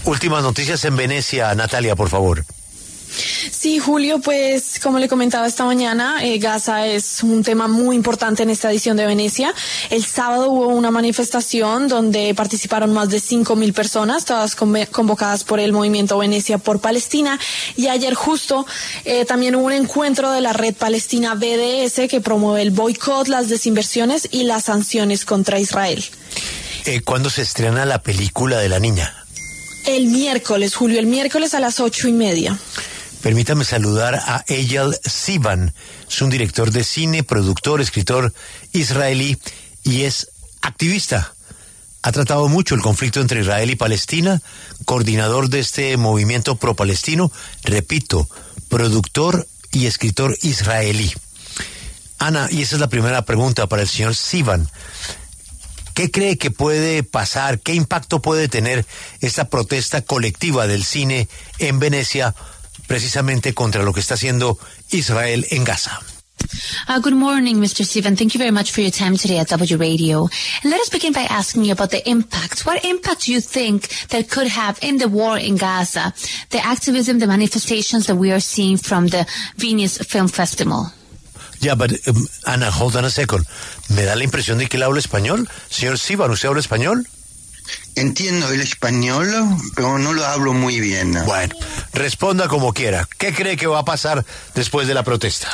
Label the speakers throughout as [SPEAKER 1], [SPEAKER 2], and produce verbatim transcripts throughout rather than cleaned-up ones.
[SPEAKER 1] Últimas noticias en Venecia, Natalia, por favor.
[SPEAKER 2] Sí, Julio, pues como le comentaba esta mañana, eh, Gaza es un tema muy importante en esta edición de Venecia. El sábado hubo una manifestación donde participaron más de cinco mil personas, todas convocadas por el movimiento Venecia por Palestina. Y ayer justo eh, también hubo un encuentro de la red palestina B D S que promueve el boicot, las desinversiones y las sanciones contra Israel.
[SPEAKER 1] Eh, ¿Cuándo se estrena la película de la niña?
[SPEAKER 2] El miércoles, Julio, el miércoles a las ocho y media.
[SPEAKER 1] Permítame saludar a Eyal Sivan, es un director de cine, productor, escritor israelí y es activista. Ha tratado mucho el conflicto entre Israel y Palestina, coordinador de este movimiento pro-palestino, repito, productor y escritor israelí. Ana, y esa es la primera pregunta para el señor Sivan. ¿Qué cree que puede pasar? ¿Qué impacto puede tener esta protesta colectiva del cine en Venecia precisamente contra lo que está haciendo Israel en Gaza?
[SPEAKER 3] Uh, good morning, Mister Sivan. Thank you very much for your time today at W Radio. And let us begin by asking you about the impact. What impact do you think that could have in the war in Gaza, the activism, the manifestations that we are seeing from the Venice Film Festival?
[SPEAKER 1] Yeah, but, um, Ana, hold on a second. Me da la impresión de que él habla español. Señor Sivan, ¿usted habla español?
[SPEAKER 4] Entiendo el español, pero no lo hablo muy bien.
[SPEAKER 1] Bueno, responda como quiera. ¿Qué cree que va a pasar después de la protesta?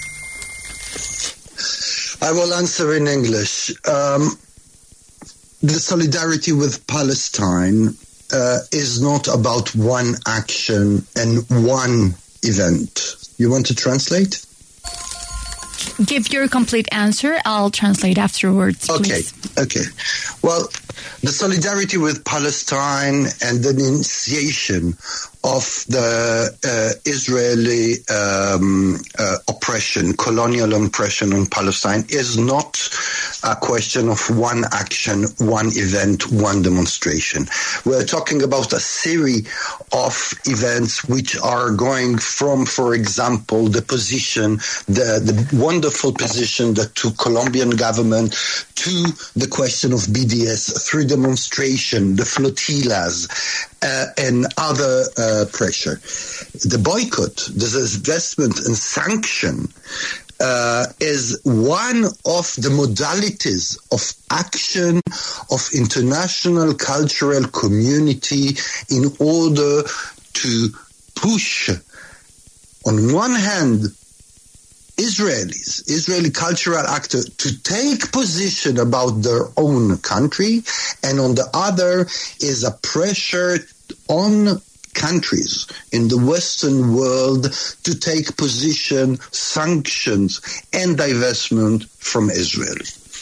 [SPEAKER 4] I will answer in English. Um, the solidarity with Palestine uh, is not about one action and one event. You want to translate?
[SPEAKER 5] Give your complete answer. I'll translate afterwards,
[SPEAKER 4] Okay,
[SPEAKER 5] please.
[SPEAKER 4] okay. Well, the solidarity with Palestine and the denunciation of the uh, Israeli um, uh, oppression, colonial oppression on Palestine is not a question of one action, one event, one demonstration. We're talking about a series of events which are going from, for example, the position, the, the wonderful position that took Colombian government to the question of B D S through demonstration, the flotillas, uh, and other uh, pressure. The boycott, the divestment and sanction uh, is one of the modalities of action of international cultural community in order to push, on one hand, Israelis, Israeli cultural actors to take position about their own country, and on the other is a pressure on countries in the Western world to take position, sanctions, and divestment from Israel.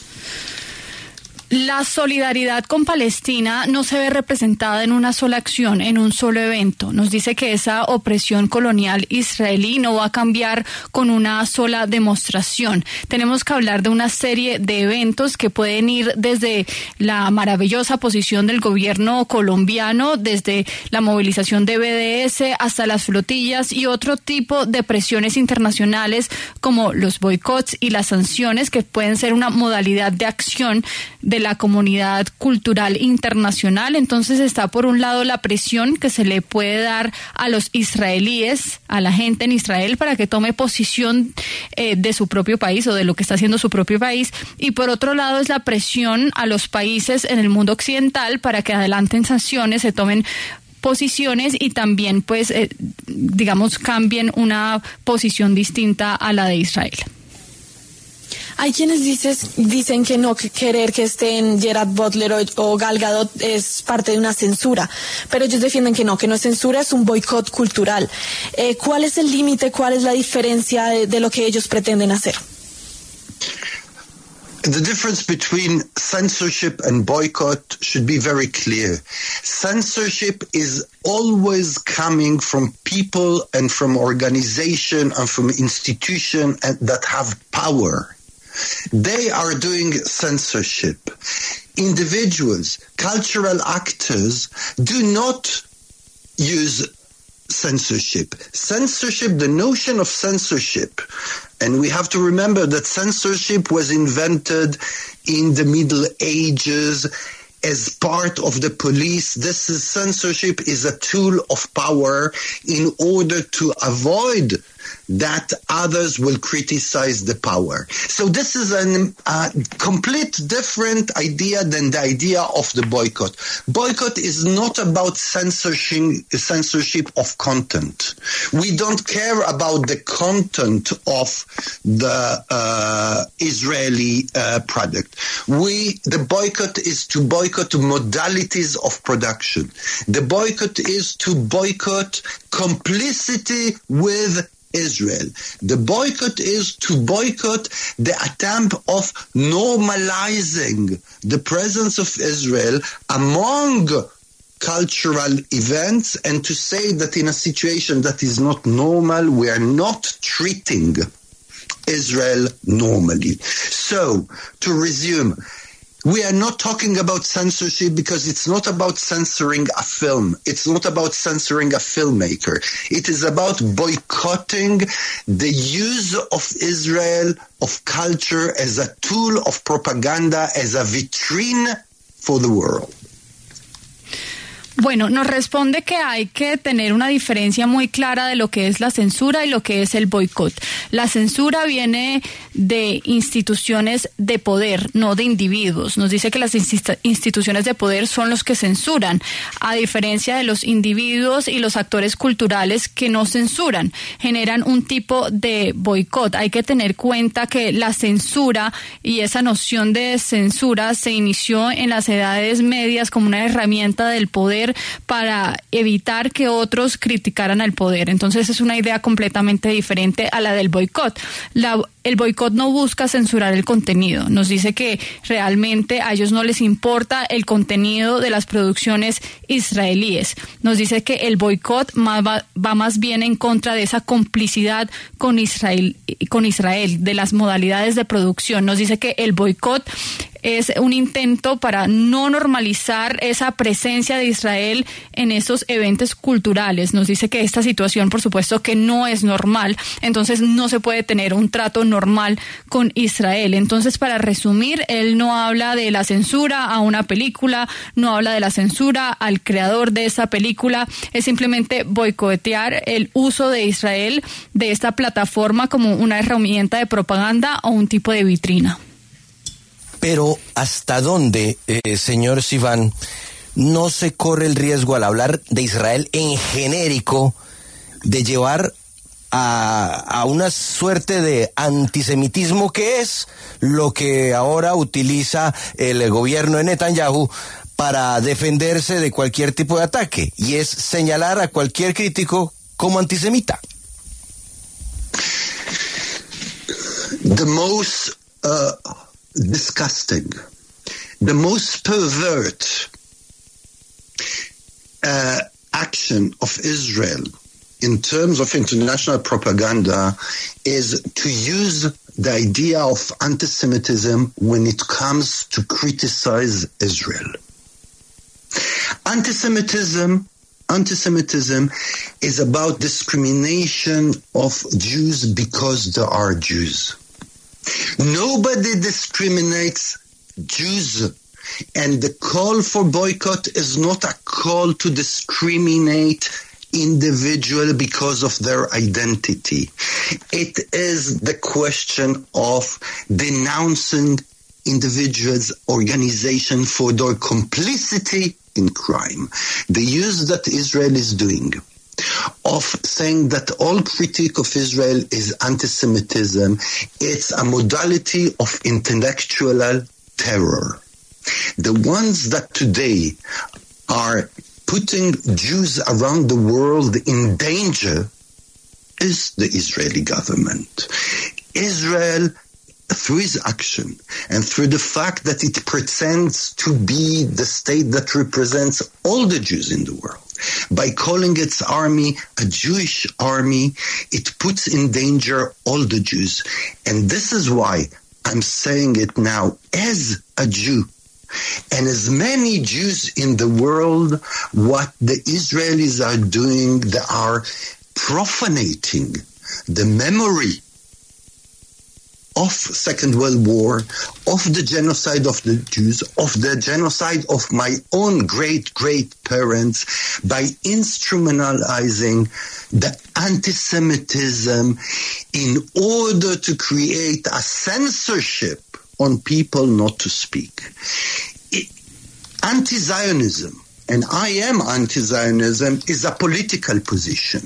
[SPEAKER 5] La solidaridad con Palestina no se ve representada en una sola acción, en un solo evento. Nos dice que esa opresión colonial israelí no va a cambiar con una sola demostración. Tenemos que hablar de una serie de eventos que pueden ir desde la maravillosa posición del gobierno colombiano, desde la movilización de B D S hasta las flotillas y otro tipo de presiones internacionales como los boicots y las sanciones, que pueden ser una modalidad de acción de la comunidad cultural internacional. Entonces está por un lado la presión que se le puede dar a los israelíes, a la gente en Israel, para que tome posición eh, de su propio país o de lo que está haciendo su propio país, y por otro lado es la presión a los países en el mundo occidental para que adelanten sanciones, se tomen posiciones y también pues eh, digamos cambien una posición distinta a la de Israel.
[SPEAKER 2] Hay quienes dices, dicen que no que querer que estén Gerard Butler o, o Gal Gadot es parte de una censura, pero ellos defienden que no, que no es censura, es un boicot cultural. Eh, ¿Cuál es el límite, cuál es la diferencia de, de lo que ellos pretenden hacer?
[SPEAKER 4] The difference between censorship and boycott should be very clear. Censorship is always coming from people and from organizations and from institutions that have power. They are doing censorship. Individuals, cultural actors do not use censorship. Censorship, the notion of censorship, and we have to remember that censorship was invented in the Middle Ages as part of the police. This is censorship is a tool of power in order to avoid that others will criticize the power. So this is a uh, complete different idea than the idea of the boycott. Boycott is not about censorship, censorship of content. We don't care about the content of the uh, Israeli uh, product. We the boycott is to boycott modalities of production. The boycott is to boycott complicity with Israel. The boycott is to boycott the attempt of normalizing the presence of Israel among cultural events, and to say that in a situation that is not normal, we are not treating Israel normally. So, to resume, we are not talking about censorship because it's not about censoring a film. It's not about censoring a filmmaker. It is about boycotting the use of Israel, of culture, as a tool of propaganda, as a vitrine for the world.
[SPEAKER 5] Bueno, nos responde que hay que tener una diferencia muy clara de lo que es la censura y lo que es el boicot. La censura viene de instituciones de poder, no de individuos. Nos dice que las instituciones de poder son los que censuran, a diferencia de los individuos y los actores culturales que no censuran, generan un tipo de boicot. Hay que tener cuenta que la censura y esa noción de censura se inició en las edades medias como una herramienta del poder para evitar que otros criticaran al poder. Entonces es una idea completamente diferente a la del boicot. La, el boicot no busca censurar el contenido. Nos dice que realmente a ellos no les importa el contenido de las producciones israelíes. Nos dice que el boicot va, va más bien en contra de esa complicidad con Israel, con Israel, de las modalidades de producción. Nos dice que el boicot es un intento para no normalizar esa presencia de Israel en esos eventos culturales. Nos dice que esta situación, por supuesto, que no es normal, entonces no se puede tener un trato normal con Israel. Entonces, para resumir, él no habla de la censura a una película, no habla de la censura al creador de esa película, es simplemente boicotear el uso de Israel de esta plataforma como una herramienta de propaganda o un tipo de vitrina.
[SPEAKER 6] Pero ¿hasta dónde, eh, señor Sivan, no se corre el riesgo al hablar de Israel en genérico de llevar a, a una suerte de antisemitismo, que es lo que ahora utiliza el gobierno de Netanyahu para defenderse de cualquier tipo de ataque, y es señalar a cualquier crítico como antisemita?
[SPEAKER 4] The most uh... disgusting, the most pervert uh, action of Israel in terms of international propaganda is to use the idea of anti-Semitism when it comes to criticize Israel. Anti-Semitism Anti-Semitism is about discrimination of Jews because they are Jews. Nobody discriminates Jews, and the call for boycott is not a call to discriminate individuals because of their identity. It is the question of denouncing individuals, organizations for their complicity in crime. The use that Israel is doing of saying that all critique of Israel is anti-Semitism, it's a modality of intellectual terror. The ones that today are putting Jews around the world in danger is the Israeli government. Israel, through its action and through the fact that it pretends to be the state that represents all the Jews in the world, by calling its army a Jewish army, it puts in danger all the Jews. And this is why I'm saying it now as a Jew. And as many Jews in the world, what the Israelis are doing, they are profanating the memory of Second World War, of the genocide of the Jews, of the genocide of my own great-great-parents, by instrumentalizing the anti-Semitism in order to create a censorship on people not to speak. It, anti-Zionism, and I am anti-Zionism, is a political position.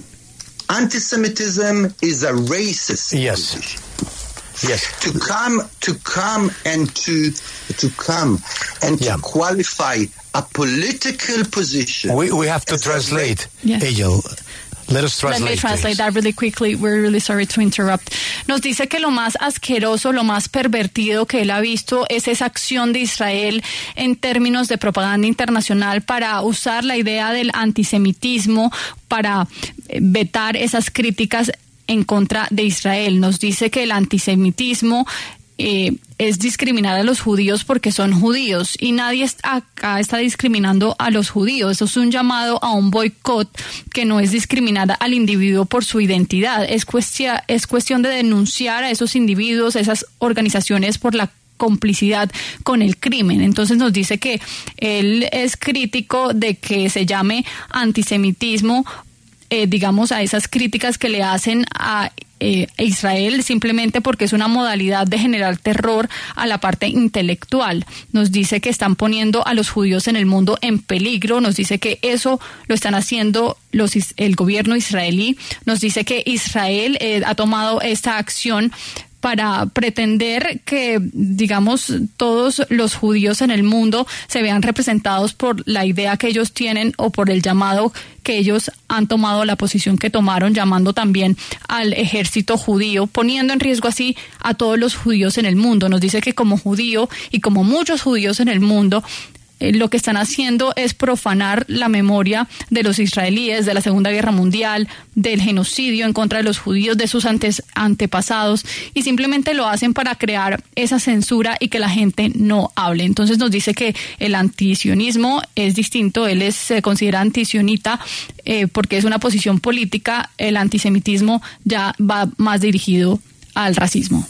[SPEAKER 4] Anti-Semitism is a racist
[SPEAKER 1] yes.
[SPEAKER 4] position.
[SPEAKER 1] Yes.
[SPEAKER 4] To come, to come, and to to come and yeah. to qualify a political position.
[SPEAKER 1] We we have to translate.
[SPEAKER 5] Yes.
[SPEAKER 1] Angel, let us translate.
[SPEAKER 5] Let me translate
[SPEAKER 1] this.
[SPEAKER 5] that really quickly. We're really sorry to interrupt. Nos dice que lo más asqueroso, lo más pervertido que él ha visto es esa acción de Israel en términos de propaganda internacional para usar la idea del antisemitismo para vetar esas críticas en contra de Israel. Nos dice que el antisemitismo eh, es discriminar a los judíos porque son judíos y nadie acá está discriminando a los judíos. Eso es un llamado a un boicot que no es discriminar al individuo por su identidad. Es cuestión, es cuestión de denunciar a esos individuos, a esas organizaciones por la complicidad con el crimen. Entonces nos dice que él es crítico de que se llame antisemitismo, Eh, digamos, a esas críticas que le hacen a eh, Israel simplemente porque es una modalidad de generar terror a la parte intelectual. Nos dice que están poniendo a los judíos en el mundo en peligro, nos dice que eso lo están haciendo los, el gobierno israelí, nos dice que Israel eh, ha tomado esta acción para pretender que, digamos, todos los judíos en el mundo se vean representados por la idea que ellos tienen o por el llamado que ellos han tomado, la posición que tomaron, llamando también al ejército judío, poniendo en riesgo así a todos los judíos en el mundo. Nos dice que como judío y como muchos judíos en el mundo, eh, lo que están haciendo es profanar la memoria de los israelíes, de la Segunda Guerra Mundial, del genocidio en contra de los judíos, de sus antes, antepasados, y simplemente lo hacen para crear esa censura y que la gente no hable. Entonces nos dice que el antisionismo es distinto, él es, se considera antisionita eh, porque es una posición política, el antisemitismo ya va más dirigido al racismo.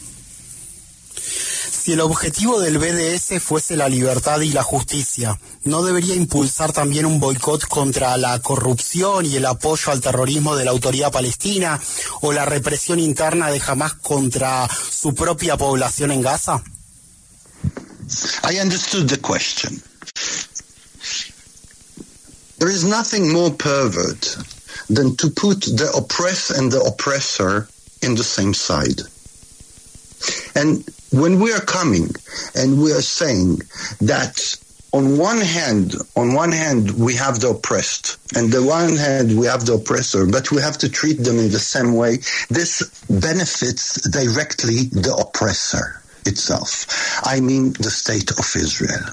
[SPEAKER 7] Si el objetivo del B D S fuese la libertad y la justicia, ¿no debería impulsar también un boicot contra la corrupción y el apoyo al terrorismo de la autoridad palestina o la represión interna de Hamas contra su propia población en Gaza?
[SPEAKER 4] I understood the question. There is nothing more pervert than to put the oppressed and the oppressor in the same side. And when we are coming and we are saying that on one hand, on one hand we have the oppressed, and the one hand we have the oppressor, but we have to treat them in the same way, this benefits directly the oppressor itself. I mean the state of Israel.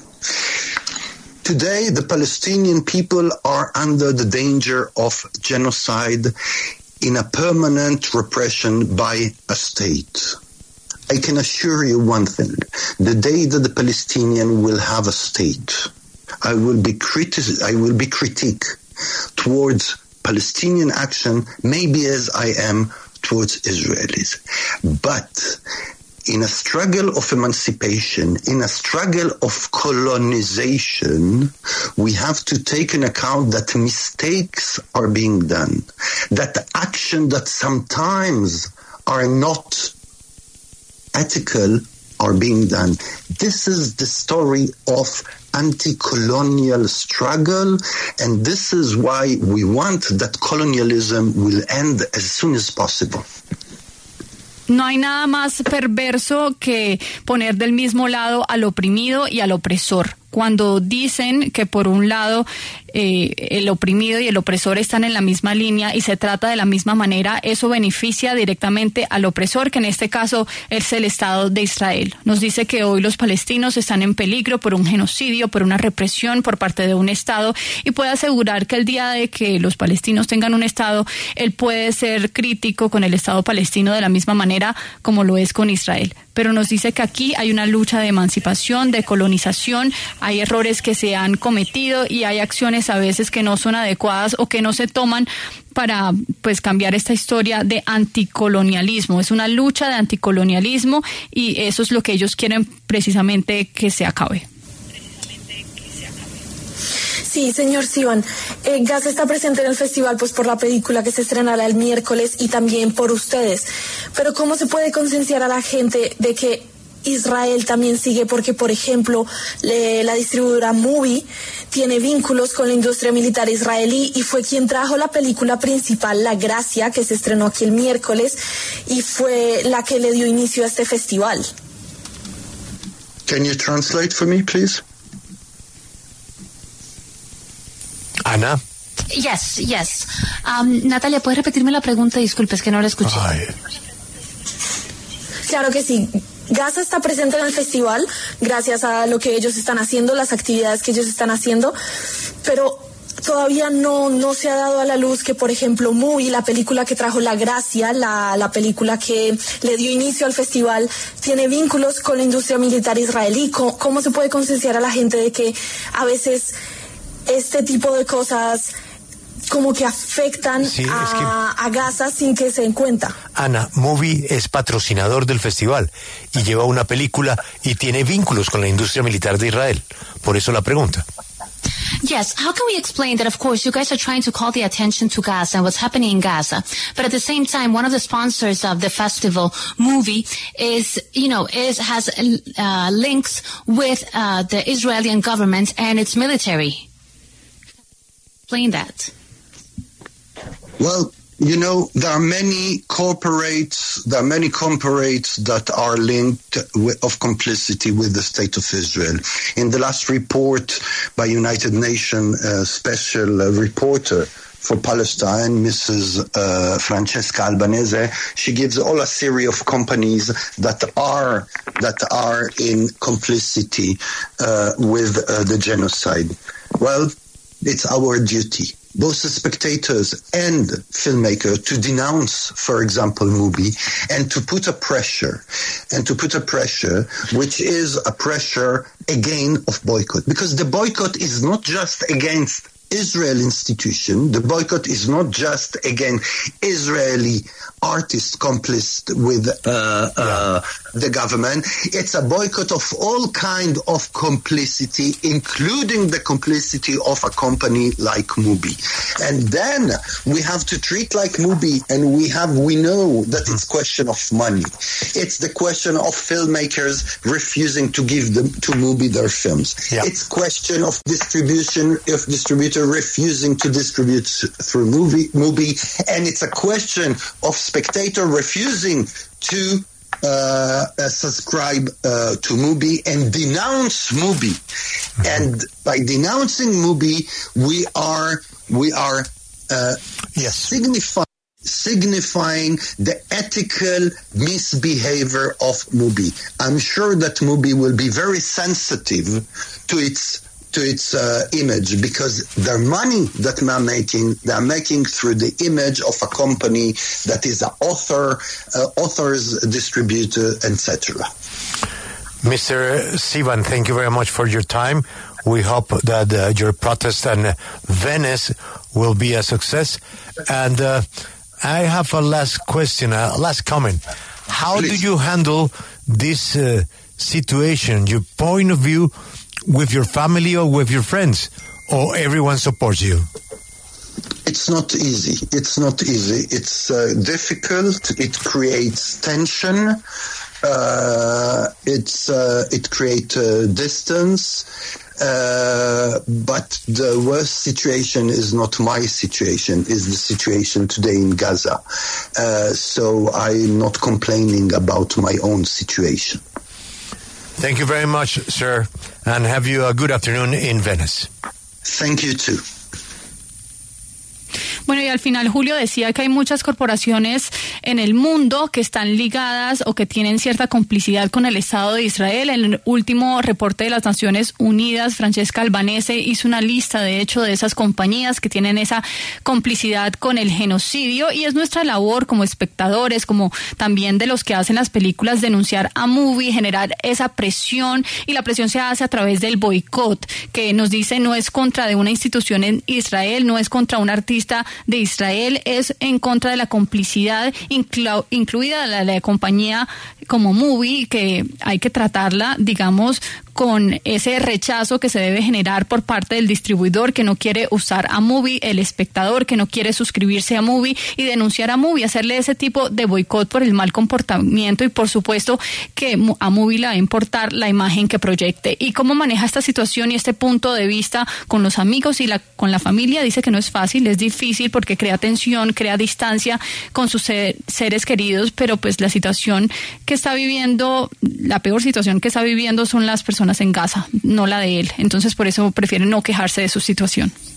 [SPEAKER 4] Today, the Palestinian people are under the danger of genocide in a permanent repression by a state. I can assure you one thing. The day that the Palestinian will have a state, I will be criti- I will be critique towards Palestinian action, maybe as I am towards Israelis. But in a struggle of emancipation, in a struggle of colonization, we have to take into account that mistakes are being done, that action that sometimes are not ethical are being done. This is the story of anti-colonial struggle, and this is why we want that colonialism will end as soon as possible.
[SPEAKER 5] No hay nada más perverso que poner del mismo lado al oprimido y al opresor. Cuando dicen que por un lado eh, el oprimido y el opresor están en la misma línea y se trata de la misma manera, eso beneficia directamente al opresor, que en este caso es el Estado de Israel. Nos dice que hoy los palestinos están en peligro por un genocidio, por una represión por parte de un Estado, y puede asegurar que el día de que los palestinos tengan un Estado, él puede ser crítico con el Estado palestino de la misma manera como lo es con Israel. Pero nos dice que aquí hay una lucha de emancipación, de colonización, hay errores que se han cometido y hay acciones acciones a veces que no son adecuadas o que no se toman para pues cambiar esta historia de anticolonialismo. Es una lucha de anticolonialismo y eso es lo que ellos quieren precisamente que se acabe.
[SPEAKER 2] Sí, señor Sivan. Eh, Gaza está presente en el festival pues por la película que se estrenará el miércoles y también por ustedes. Pero ¿cómo se puede concienciar a la gente de que Israel también sigue? Porque, por ejemplo, le, la distribuidora Movie tiene vínculos con la industria militar israelí y fue quien trajo la película principal, La Gracia, que se estrenó aquí el miércoles y fue la que le dio inicio a este festival.
[SPEAKER 4] Can you translate for me, please?
[SPEAKER 1] Ana.
[SPEAKER 3] Yes, yes. Um, Natalia, ¿puedes repetirme la pregunta? Disculpe, es que no la escuché.
[SPEAKER 1] Ay.
[SPEAKER 2] Claro que sí. Gaza está presente en el festival gracias a lo que ellos están haciendo, las actividades que ellos están haciendo, pero todavía no, no se ha dado a la luz que, por ejemplo, Movie, la película que trajo La Gracia, la, la película que le dio inicio al festival, tiene vínculos con la industria militar israelí. ¿Cómo, cómo se puede concienciar a la gente de que a veces este tipo de cosas como que afectan
[SPEAKER 1] sí,
[SPEAKER 2] a,
[SPEAKER 1] es que,
[SPEAKER 2] a Gaza sin que se den cuenta?
[SPEAKER 1] Ana, Movie es patrocinador del festival y lleva una película y tiene vínculos con la industria militar de Israel. Por eso la pregunta.
[SPEAKER 3] Yes, how can we explain that, of course, you guys are trying to call the attention to Gaza and what's happening in Gaza, but at the same time, one of the sponsors of the festival, Movie, is, you know, is has uh, links with uh, the Israeli government and its military. Explain that.
[SPEAKER 4] Well, you know, there are many corporates, there are many corporates that are linked with, of complicity with the State of Israel. In the last report by United Nations uh, special uh, reporter for Palestine, Missus Uh, Francesca Albanese, she gives all a series of companies that are that are in complicity uh, with uh, the genocide. Well, it's our duty, both as spectators and filmmakers, to denounce, for example, Movie, and to put a pressure, and to put a pressure, which is a pressure again of boycott. Because the boycott is not just against Israel institution, the boycott is not just against Israeli artists complicit with uh, uh, the government. It's a boycott of all kind of complicity, including the complicity of a company like Mubi. And then we have to treat like Mubi, and we have we know that it's question of money. It's the question of filmmakers refusing to give them to Mubi their films. Yeah. It's question of distribution, of distributor refusing to distribute through Mubi, Mubi, and it's a question of spectator refusing to uh, uh, subscribe uh, to Mubi and denounce Mubi. Mm-hmm. And by denouncing Mubi, we are we are uh,
[SPEAKER 1] yes.
[SPEAKER 4] signifying signifying the ethical misbehavior of Mubi. I'm sure that Mubi will be very sensitive to its to its uh, image, because their money that they're making, they're making through the image of a company that is an author, uh, authors, distributor, et cetera.
[SPEAKER 1] Mister Sivan, thank you very much for your time. We hope that uh, your protest in Venice will be a success. And uh, I have a last question, a last comment. How Please. do you handle this uh, situation, your point of view, with your family or with your friends, or everyone supports you?
[SPEAKER 4] It's not easy. It's not easy. It's uh, difficult. It creates tension. Uh, it's uh, it creates uh, distance. Uh, but the worst situation is not my situation, is the situation today in Gaza. Uh, so I'm not complaining about my own situation.
[SPEAKER 1] Thank you very much, sir, and have you a good afternoon in Venice.
[SPEAKER 4] Thank you too.
[SPEAKER 5] Bueno, y al final Julio decía que hay muchas corporaciones en el mundo que están ligadas o que tienen cierta complicidad con el Estado de Israel. En el último reporte de las Naciones Unidas, Francesca Albanese hizo una lista, de hecho, de esas compañías que tienen esa complicidad con el genocidio, y es nuestra labor como espectadores, como también de los que hacen las películas, denunciar a Movie, generar esa presión, y la presión se hace a través del boicot, que nos dice no es contra de una institución en Israel, no es contra un artista de Israel, es en contra de la complicidad inclu- incluida la, la compañía como Movie, que hay que tratarla, digamos, con ese rechazo que se debe generar por parte del distribuidor que no quiere usar a Movie, el espectador que no quiere suscribirse a Movie, y denunciar a Movie, hacerle ese tipo de boicot por el mal comportamiento, y por supuesto que a Movie le va a importar la imagen que proyecte. ¿Y cómo maneja esta situación y este punto de vista con los amigos y la, con la familia? Dice que no es fácil, es difícil porque crea tensión, crea distancia con sus ser, seres queridos, pero pues la situación que está viviendo, la peor situación que está viviendo son las personas en Gaza, no la de él. Entonces por eso prefieren no quejarse de su situación.